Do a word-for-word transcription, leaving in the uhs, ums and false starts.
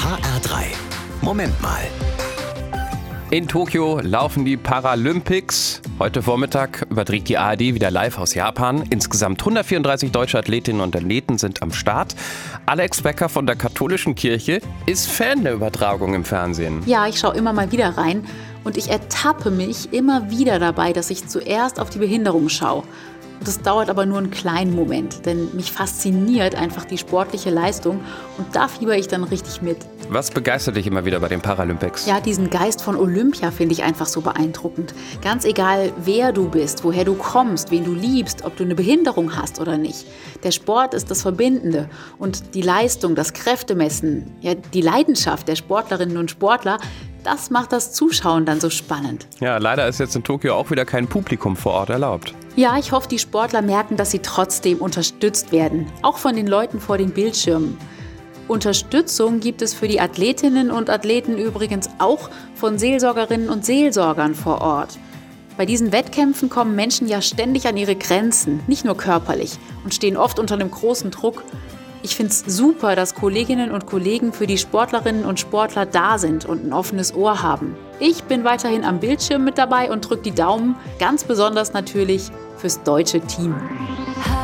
H R drei. Moment mal. In Tokio laufen die Paralympics. Heute Vormittag überträgt die A R D wieder live aus Japan. Insgesamt hundertvierunddreißig deutsche Athletinnen und Athleten sind am Start. Alex Becker von der Katholischen Kirche ist Fan der Übertragung im Fernsehen. Ja, ich schaue immer mal wieder rein und ich ertappe mich immer wieder dabei, dass ich zuerst auf die Behinderung schaue. Das dauert aber nur einen kleinen Moment, denn mich fasziniert einfach die sportliche Leistung und da fieber ich dann richtig mit. Was begeistert dich immer wieder bei den Paralympics? Ja, diesen Geist von Olympia finde ich einfach so beeindruckend. Ganz egal, wer du bist, woher du kommst, wen du liebst, ob du eine Behinderung hast oder nicht. Der Sport ist das Verbindende und die Leistung, das Kräftemessen, ja, die Leidenschaft der Sportlerinnen und Sportler, das macht das Zuschauen dann so spannend. Ja, leider ist jetzt in Tokio auch wieder kein Publikum vor Ort erlaubt. Ja, ich hoffe, die Sportler merken, dass sie trotzdem unterstützt werden, auch von den Leuten vor den Bildschirmen. Unterstützung gibt es für die Athletinnen und Athleten übrigens auch von Seelsorgerinnen und Seelsorgern vor Ort. Bei diesen Wettkämpfen kommen Menschen ja ständig an ihre Grenzen, nicht nur körperlich, und stehen oft unter einem großen Druck. Ich finde es super, dass Kolleginnen und Kollegen für die Sportlerinnen und Sportler da sind und ein offenes Ohr haben. Ich bin weiterhin am Bildschirm mit dabei und drücke die Daumen, ganz besonders natürlich fürs deutsche Team.